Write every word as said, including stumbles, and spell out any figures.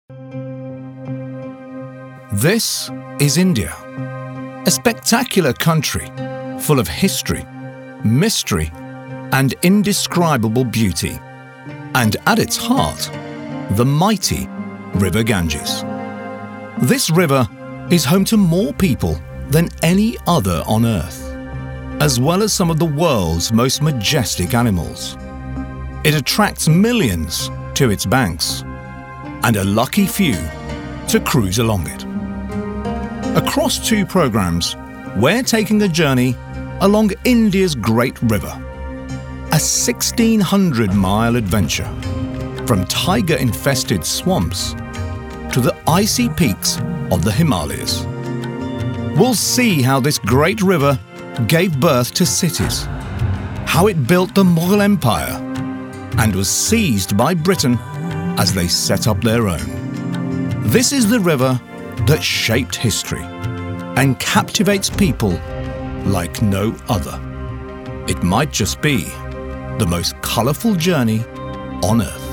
This is India, a spectacular country full of history, mystery, and indescribable beauty, and at its heart, the mighty River Ganges. This river is home to more people than any other on Earth, as well as some of the world's most majestic animals. It attracts millions to its banks, and a lucky few to cruise along it. Across two programs, we're taking a journey along India's Great River, a sixteen hundred mile adventure from tiger-infested swamps to the icy peaks of the Himalayas. We'll see how this great river gave birth to cities, how it built the Mughal Empire, and was seized by Britain as they set up their own. This is the river that shaped history and captivates people like no other. It might just be the most colourful journey on Earth.